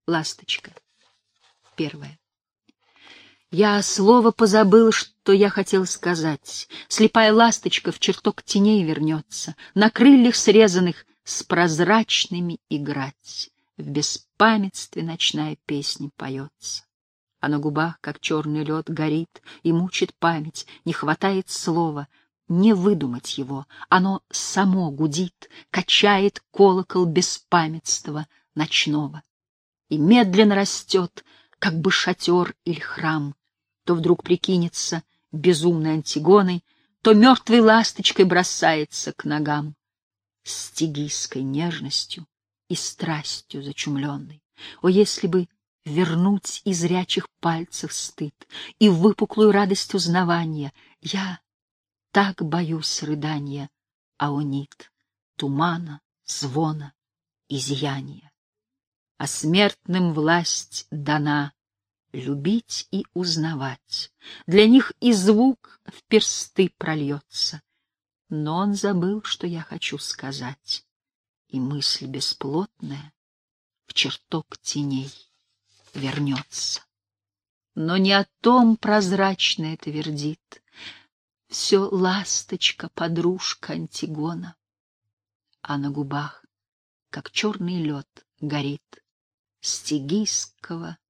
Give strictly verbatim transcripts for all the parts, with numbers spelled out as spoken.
Ласточка. Первое. Я слово позабыл, что я хотел сказать. Слепая ласточка в чертог теней вернется, на крыльях срезанных с прозрачными играть. В беспамятстве ночная песня поется. А на губах, как черный лед, горит и мучит память, не хватает слова, не выдумать его. Оно само гудит, качает колокол беспамятства ночного. И медленно растет, как бы шатер или храм, то вдруг прикинется безумной Антигоной, то мертвой ласточкой бросается к ногам, стигийской нежностью и страстью зачумленной. О, если бы вернуть из зрячих пальцев стыд и выпуклую радость узнавания! Я так боюсь рыдания, аонит, тумана, звона и зияния. А смертным власть дана любить и узнавать. Для них и звук в персты прольется. Но он забыл, что я хочу сказать, и мысль бесплотная в чертог теней вернется. Но не о том прозрачное твердит. Все ласточка, подружка Антигона, а на губах, как черный лед, горит стигийского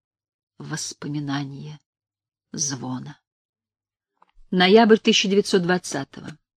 воспоминания звона. Ноябрь тысяча девятьсот двадцатого.